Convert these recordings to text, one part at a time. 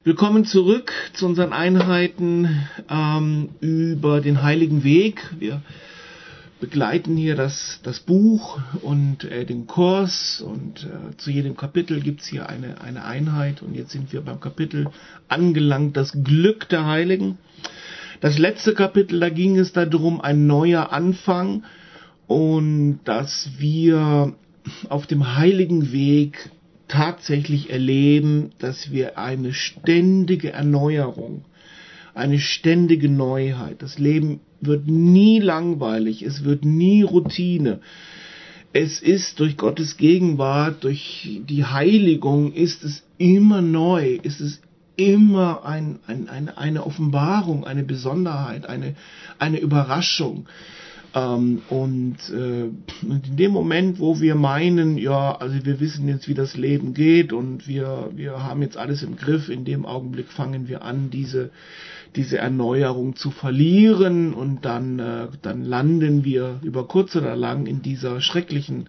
Willkommen zurück zu unseren Einheiten über den Heiligen Weg. Wir begleiten hier das Buch und den Kurs und zu jedem Kapitel gibt es hier eine Einheit und jetzt sind wir beim Kapitel angelangt, das Glück der Heiligen. Das letzte Kapitel, da ging es darum, ein neuer Anfang und dass wir auf dem Heiligen Weg tatsächlich erleben, dass wir eine ständige Erneuerung, eine ständige Neuheit. Das Leben wird nie langweilig, es wird nie Routine. Es ist durch Gottes Gegenwart, durch die Heiligung, ist es immer neu, ist es immer eine Offenbarung, eine Besonderheit, eine Überraschung. Und in dem Moment, wo wir meinen, ja, also wir wissen jetzt, wie das Leben geht und wir haben jetzt alles im Griff, in dem Augenblick fangen wir an, diese Erneuerung zu verlieren und dann landen wir über kurz oder lang in dieser schrecklichen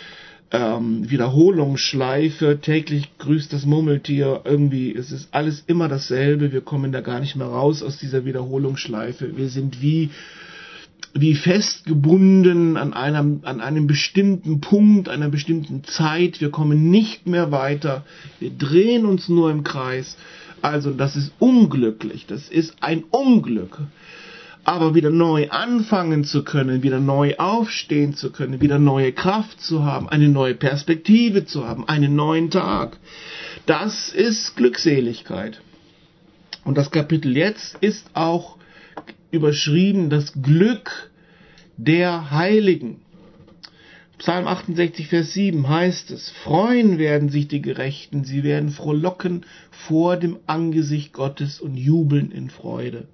Wiederholungsschleife. Täglich grüßt das Murmeltier, irgendwie es ist alles immer dasselbe, wir kommen da gar nicht mehr raus aus dieser Wiederholungsschleife. Wir sind wie festgebunden an einem bestimmten Punkt, einer bestimmten Zeit. Wir kommen nicht mehr weiter. Wir drehen uns nur im Kreis. Also das ist unglücklich. Das ist ein Unglück. Aber wieder neu anfangen zu können, wieder neu aufstehen zu können, wieder neue Kraft zu haben, eine neue Perspektive zu haben, einen neuen Tag. Das ist Glückseligkeit. Und das Kapitel jetzt ist auch überschrieben, das Glück der Heiligen. Psalm 68, Vers 7 heißt es, freuen werden sich die Gerechten, sie werden frohlocken vor dem Angesicht Gottes und jubeln in Freude.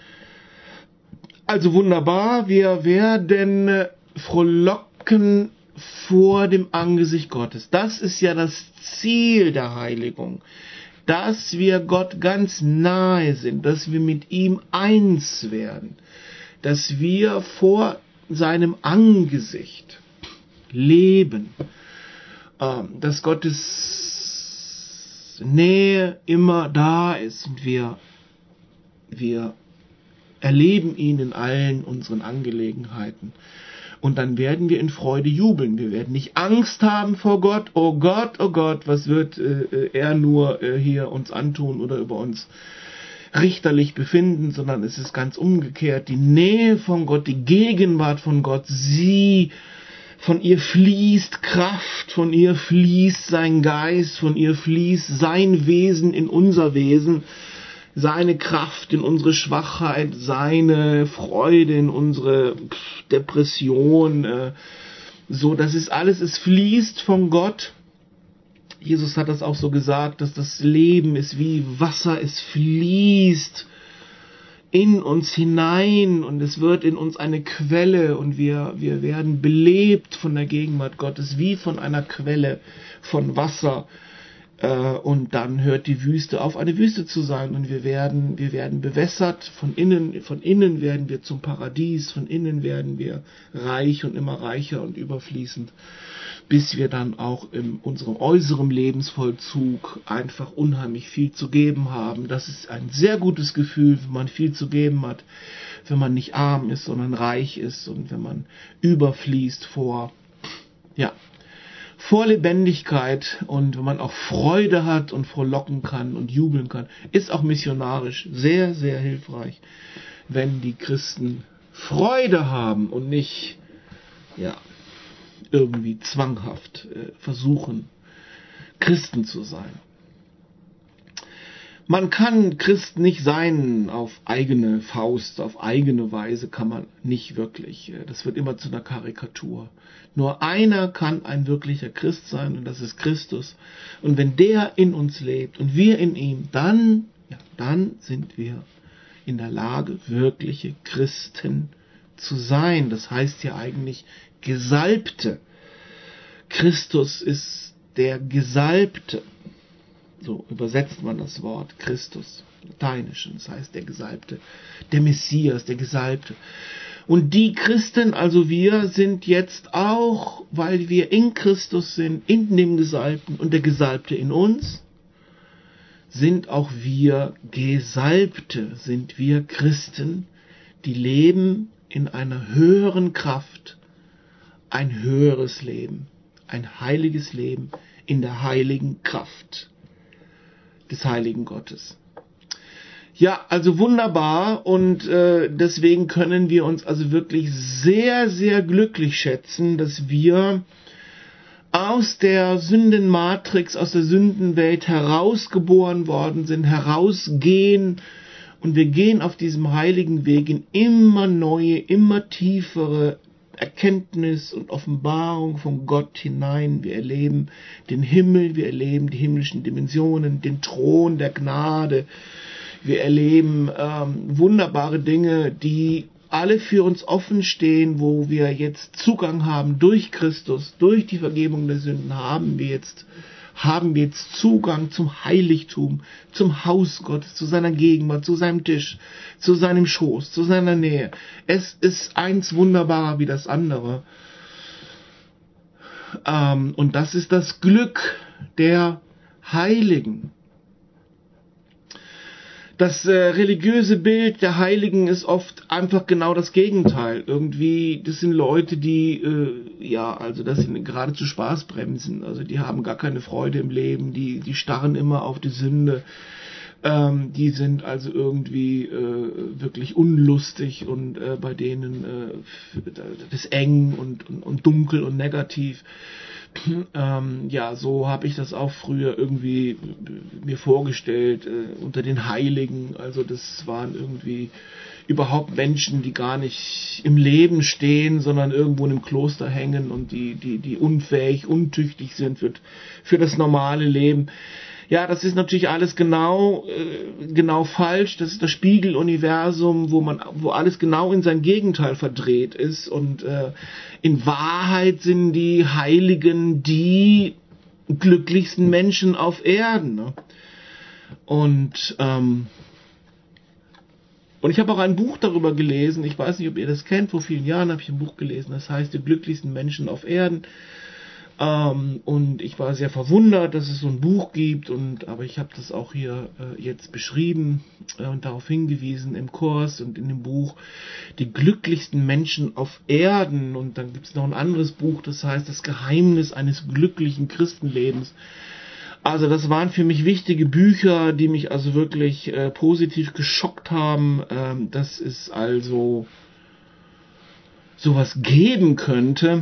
Also wunderbar, wir werden frohlocken vor dem Angesicht Gottes. Das ist ja das Ziel der Heiligung. Dass wir Gott ganz nahe sind, dass wir mit ihm eins werden, dass wir vor seinem Angesicht leben, dass Gottes Nähe immer da ist und wir erleben ihn in allen unseren Angelegenheiten. Und dann werden wir in Freude jubeln. Wir werden nicht Angst haben vor Gott. Oh Gott, was wird er nur hier uns antun oder über uns richterlich befinden, sondern es ist ganz umgekehrt. Die Nähe von Gott, die Gegenwart von Gott, von ihr fließt Kraft, von ihr fließt sein Geist, von ihr fließt sein Wesen in unser Wesen. Seine Kraft in unsere Schwachheit, seine Freude in unsere Depression, so, das ist alles, es fließt von Gott. Jesus hat das auch so gesagt, dass das Leben ist wie Wasser, es fließt in uns hinein und es wird in uns eine Quelle und wir werden belebt von der Gegenwart Gottes, wie von einer Quelle von Wasser. Und dann hört die Wüste auf, eine Wüste zu sein und wir werden bewässert, von innen werden wir zum Paradies, von innen werden wir reich und immer reicher und überfließend, bis wir dann auch in unserem äußeren Lebensvollzug einfach unheimlich viel zu geben haben. Das ist ein sehr gutes Gefühl, wenn man viel zu geben hat, wenn man nicht arm ist, sondern reich ist und wenn man überfließt vor Lebendigkeit und wenn man auch Freude hat und frohlocken kann und jubeln kann, ist auch missionarisch sehr, sehr hilfreich, wenn die Christen Freude haben und nicht irgendwie zwanghaft versuchen, Christen zu sein. Man kann Christ nicht sein auf eigene Faust, auf eigene Weise kann man nicht wirklich. Das wird immer zu einer Karikatur. Nur einer kann ein wirklicher Christ sein und das ist Christus. Und wenn der in uns lebt und wir in ihm, dann sind wir in der Lage, wirkliche Christen zu sein. Das heißt ja eigentlich Gesalbte. Christus ist der Gesalbte. So übersetzt man das Wort Christus, Lateinischen, das heißt der Gesalbte, der Messias, der Gesalbte. Und die Christen, also wir, sind jetzt auch, weil wir in Christus sind, in dem Gesalbten und der Gesalbte in uns, sind auch wir Gesalbte, sind wir Christen, die leben in einer höheren Kraft, ein höheres Leben, ein heiliges Leben in der heiligen Kraft des heiligen Gottes. Ja, also wunderbar, und deswegen können wir uns also wirklich sehr, sehr glücklich schätzen, dass wir aus der Sündenmatrix, aus der Sündenwelt herausgeboren worden sind, herausgehen, und wir gehen auf diesem heiligen Weg in immer neue, immer tiefere Erkenntnis und Offenbarung von Gott hinein. Wir erleben den Himmel, wir erleben die himmlischen Dimensionen, den Thron der Gnade. Wir erleben wunderbare Dinge, die alle für uns offen stehen, wo wir jetzt Zugang haben durch Christus, durch die Vergebung der Sünden haben wir jetzt Zugang zum Heiligtum, zum Haus Gottes, zu seiner Gegenwart, zu seinem Tisch, zu seinem Schoß, zu seiner Nähe. Es ist eins wunderbarer wie das andere. Und das ist das Glück der Heiligen. Das religiöse Bild der Heiligen ist oft einfach genau das Gegenteil. Irgendwie, das sind Leute, die, das sind geradezu Spaßbremsen. Also die haben gar keine Freude im Leben, die starren immer auf die Sünde. Die sind also irgendwie wirklich unlustig, und bei denen das ist eng und dunkel und negativ. So habe ich das auch früher irgendwie mir vorgestellt, unter den Heiligen. Also das waren irgendwie überhaupt Menschen, die gar nicht im Leben stehen, sondern irgendwo in einem Kloster hängen und die unfähig, untüchtig sind für das normale Leben. Ja, das ist natürlich alles genau falsch. Das ist das Spiegeluniversum, wo alles genau in sein Gegenteil verdreht ist. Und in Wahrheit sind die Heiligen die glücklichsten Menschen auf Erden. Ne? Und ich habe auch ein Buch darüber gelesen. Ich weiß nicht, ob ihr das kennt. Vor vielen Jahren habe ich ein Buch gelesen. Das heißt, die glücklichsten Menschen auf Erden. Und ich war sehr verwundert, dass es so ein Buch gibt, aber ich habe das auch hier jetzt beschrieben und darauf hingewiesen im Kurs und in dem Buch, die glücklichsten Menschen auf Erden. Und dann gibt es noch ein anderes Buch, das heißt das Geheimnis eines glücklichen Christenlebens. Also das waren für mich wichtige Bücher, die mich also wirklich positiv geschockt haben, dass es also sowas geben könnte.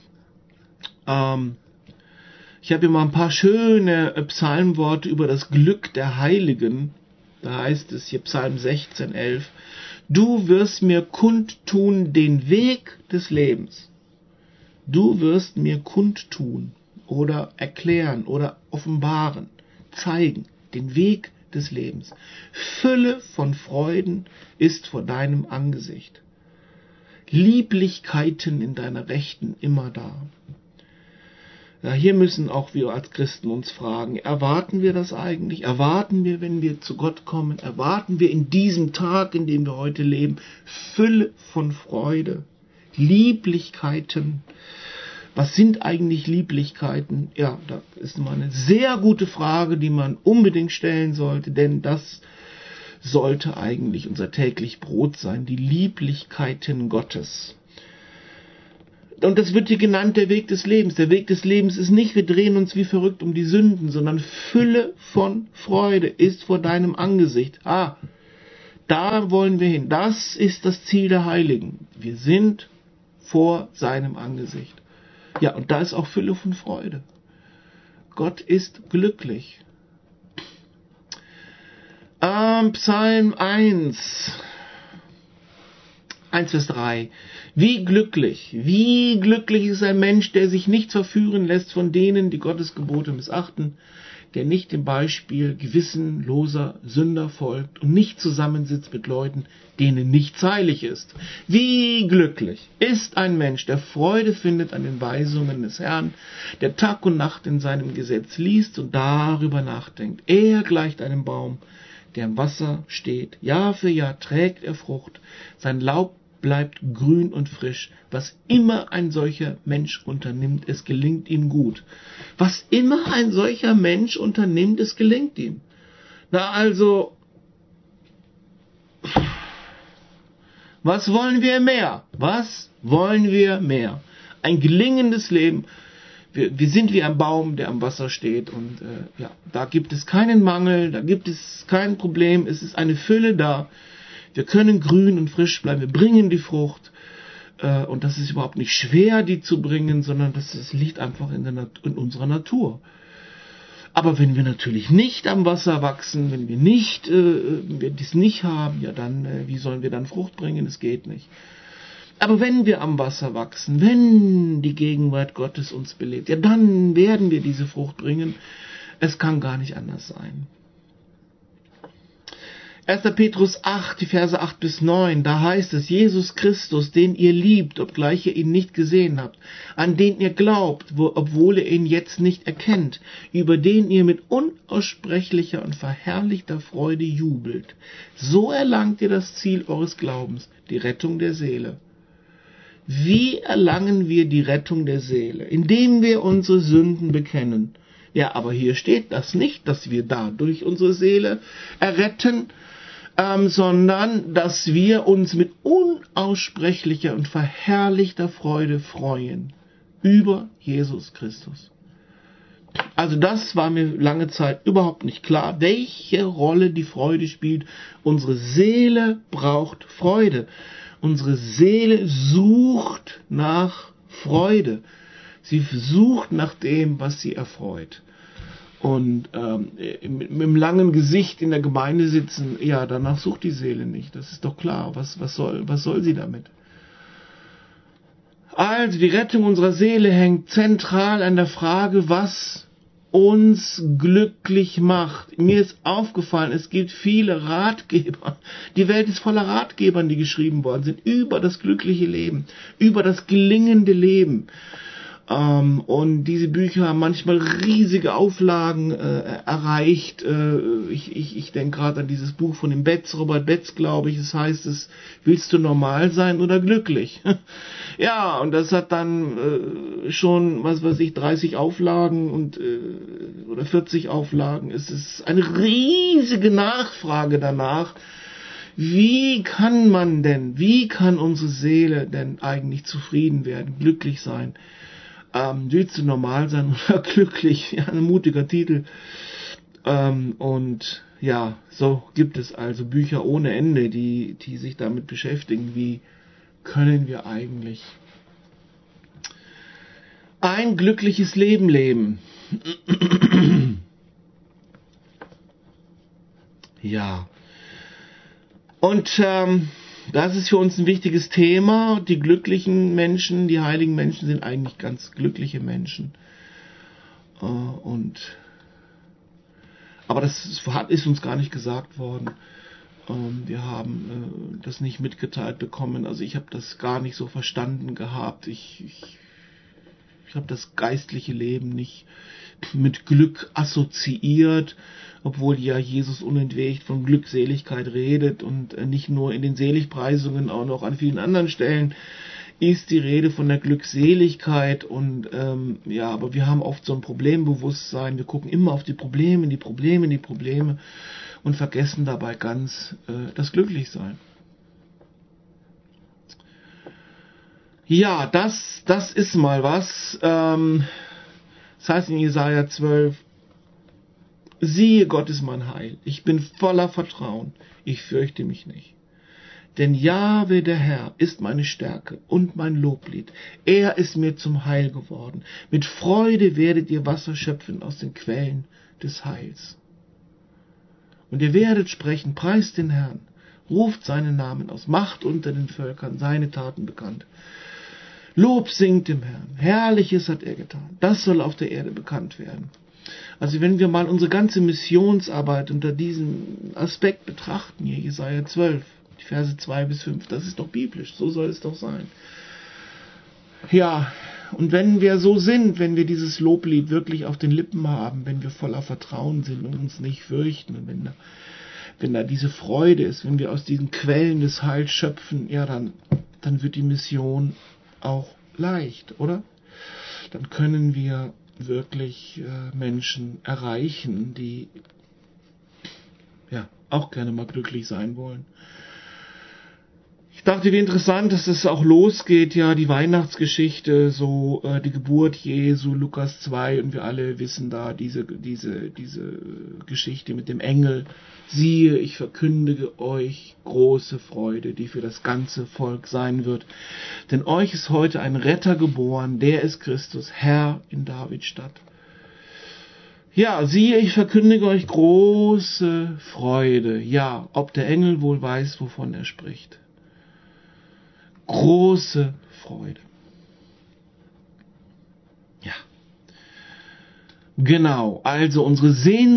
Ich habe hier mal ein paar schöne Psalmworte über das Glück der Heiligen. Da heißt es hier Psalm 16,11: Du wirst mir kundtun den Weg des Lebens. Du wirst mir kundtun oder erklären oder offenbaren, zeigen den Weg des Lebens. Fülle von Freuden ist vor deinem Angesicht. Lieblichkeiten in deiner Rechten immer da. Ja, hier müssen auch wir als Christen uns fragen, erwarten wir das eigentlich? Erwarten wir, wenn wir zu Gott kommen? Erwarten wir in diesem Tag, in dem wir heute leben, Fülle von Freude, Lieblichkeiten? Was sind eigentlich Lieblichkeiten? Ja, das ist mal eine sehr gute Frage, die man unbedingt stellen sollte, denn das sollte eigentlich unser täglich Brot sein, die Lieblichkeiten Gottes. Und das wird hier genannt, der Weg des Lebens. Der Weg des Lebens ist nicht, wir drehen uns wie verrückt um die Sünden, sondern Fülle von Freude ist vor deinem Angesicht. Da wollen wir hin. Das ist das Ziel der Heiligen. Wir sind vor seinem Angesicht. Ja, und da ist auch Fülle von Freude. Gott ist glücklich. Psalm 1, Vers 3. Wie glücklich ist ein Mensch, der sich nicht verführen lässt von denen, die Gottes Gebote missachten, der nicht dem Beispiel gewissenloser Sünder folgt und nicht zusammensitzt mit Leuten, denen nichts heilig ist. Wie glücklich ist ein Mensch, der Freude findet an den Weisungen des Herrn, der Tag und Nacht in seinem Gesetz liest und darüber nachdenkt. Er gleicht einem Baum, der im Wasser steht. Jahr für Jahr trägt er Frucht. Sein Laub bleibt grün und frisch. Was immer ein solcher Mensch unternimmt, es gelingt ihm gut. Was immer ein solcher Mensch unternimmt, es gelingt ihm. Na also, was wollen wir mehr? Was wollen wir mehr? Ein gelingendes Leben. Wir sind wie ein Baum, der am Wasser steht, und ja, da gibt es keinen Mangel, da gibt es kein Problem, es ist eine Fülle da. Wir können grün und frisch bleiben, wir bringen die Frucht, und das ist überhaupt nicht schwer, die zu bringen, sondern das liegt einfach in unserer Natur. Aber wenn wir natürlich nicht am Wasser wachsen, wenn wir dies nicht haben, ja dann, wie sollen wir dann Frucht bringen? Es geht nicht. Aber wenn wir am Wasser wachsen, wenn die Gegenwart Gottes uns belebt, ja dann werden wir diese Frucht bringen. Es kann gar nicht anders sein. 1. Petrus 8, die Verse 8 bis 9, da heißt es, Jesus Christus, den ihr liebt, obgleich ihr ihn nicht gesehen habt, an den ihr glaubt, obwohl ihr ihn jetzt nicht erkennt, über den ihr mit unaussprechlicher und verherrlichter Freude jubelt. So erlangt ihr das Ziel eures Glaubens, die Rettung der Seele. Wie erlangen wir die Rettung der Seele? Indem wir unsere Sünden bekennen. Ja, aber hier steht das nicht, dass wir dadurch unsere Seele erretten, sondern dass wir uns mit unaussprechlicher und verherrlichter Freude freuen über Jesus Christus. Also das war mir lange Zeit überhaupt nicht klar, welche Rolle die Freude spielt. Unsere Seele braucht Freude. Unsere Seele sucht nach Freude. Sie sucht nach dem, was sie erfreut. Und mit einem langen Gesicht in der Gemeinde sitzen, ja, danach sucht die Seele nicht. Das ist doch klar. Was soll sie damit? Also die Rettung unserer Seele hängt zentral an der Frage, was uns glücklich macht. Mir ist aufgefallen, es gibt viele Ratgeber. Die Welt ist voller Ratgebern, die geschrieben worden sind, über das glückliche Leben, über das gelingende Leben. Und diese Bücher haben manchmal riesige Auflagen erreicht. Ich denke gerade an dieses Buch von dem Robert Betz, glaube ich. Das heißt, willst du normal sein oder glücklich? Ja, und das hat dann schon, 30 Auflagen oder 40 Auflagen. Es ist eine riesige Nachfrage danach. Wie kann unsere Seele denn eigentlich zufrieden werden, glücklich sein? Willst du normal sein oder glücklich? Ja, ein mutiger Titel. Und ja, so gibt es also Bücher ohne Ende, die sich damit beschäftigen, wie können wir eigentlich ein glückliches Leben leben. Ja. Und das ist für uns ein wichtiges Thema. Die glücklichen Menschen, die heiligen Menschen sind eigentlich ganz glückliche Menschen. Aber das ist uns gar nicht gesagt worden. Wir haben das nicht mitgeteilt bekommen. Also ich habe das gar nicht so verstanden gehabt. Ich habe das geistliche Leben nicht mit Glück assoziiert, obwohl ja Jesus unentwegt von Glückseligkeit redet und nicht nur in den Seligpreisungen, auch noch an vielen anderen Stellen ist die Rede von der Glückseligkeit. Und ja, aber wir haben oft so ein Problembewusstsein, wir gucken immer auf die Probleme und vergessen dabei ganz das Glücklichsein. Ja, das ist mal was. Das heißt in Jesaja 12, siehe, Gott ist mein Heil. Ich bin voller Vertrauen. Ich fürchte mich nicht. Denn Jahwe, der Herr, ist meine Stärke und mein Loblied. Er ist mir zum Heil geworden. Mit Freude werdet ihr Wasser schöpfen aus den Quellen des Heils. Und ihr werdet sprechen, preist den Herrn, ruft seinen Namen aus, macht unter den Völkern seine Taten bekannt. Lob singt dem Herrn, Herrliches hat er getan, das soll auf der Erde bekannt werden. Also wenn wir mal unsere ganze Missionsarbeit unter diesem Aspekt betrachten, hier Jesaja 12, die Verse 2 bis 5, das ist doch biblisch, so soll es doch sein. Ja, und wenn wir so sind, wenn wir dieses Loblied wirklich auf den Lippen haben, wenn wir voller Vertrauen sind und uns nicht fürchten, und wenn da diese Freude ist, wenn wir aus diesen Quellen des Heils schöpfen, ja, dann wird die Mission auch leicht, oder? Dann können wir wirklich Menschen erreichen, die auch gerne mal glücklich sein wollen. Ich dachte, wie interessant, dass es auch losgeht, ja, die Weihnachtsgeschichte, so die Geburt Jesu, Lukas 2, und wir alle wissen da diese Geschichte mit dem Engel. Siehe, ich verkündige euch große Freude, die für das ganze Volk sein wird. Denn euch ist heute ein Retter geboren, der ist Christus, Herr in Davids Stadt. Ja, siehe, ich verkündige euch große Freude. Ja, ob der Engel wohl weiß, wovon er spricht. Große Freude. Ja. Genau, also unsere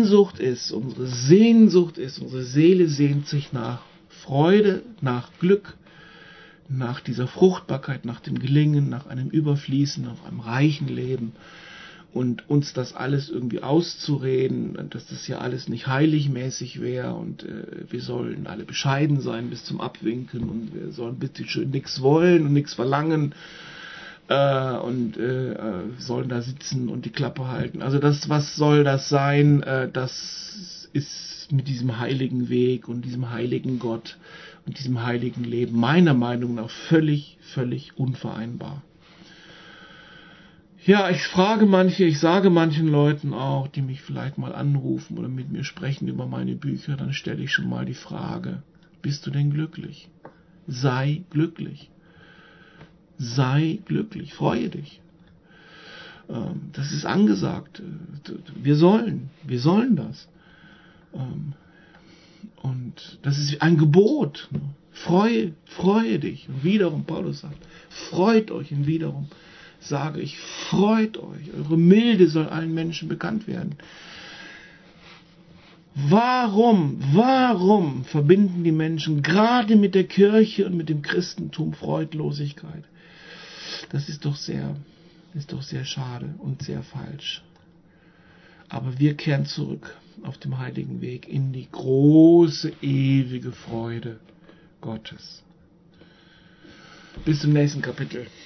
Seele sehnt sich nach Freude, nach Glück, nach dieser Fruchtbarkeit, nach dem Gelingen, nach einem Überfließen, nach einem reichen Leben. Und uns das alles irgendwie auszureden, dass das ja alles nicht heiligmäßig wäre und wir sollen alle bescheiden sein bis zum Abwinken und wir sollen bitte schön nichts wollen und nichts verlangen sollen da sitzen und die Klappe halten. Also was soll das sein? Das ist mit diesem heiligen Weg und diesem heiligen Gott und diesem heiligen Leben meiner Meinung nach völlig unvereinbar. Ja, ich sage manchen Leuten auch, die mich vielleicht mal anrufen oder mit mir sprechen über meine Bücher, dann stelle ich schon mal die Frage, bist du denn glücklich? Sei glücklich. Sei glücklich, freue dich. Das ist angesagt. Wir sollen das. Und das ist ein Gebot. Freue dich. Und wiederum, Paulus sagt, freut euch. Und wiederum sage ich, freut euch. Eure Milde soll allen Menschen bekannt werden. Warum verbinden die Menschen gerade mit der Kirche und mit dem Christentum Freudlosigkeit? Das ist doch sehr schade und sehr falsch. Aber wir kehren zurück auf dem heiligen Weg in die große, ewige Freude Gottes. Bis zum nächsten Kapitel.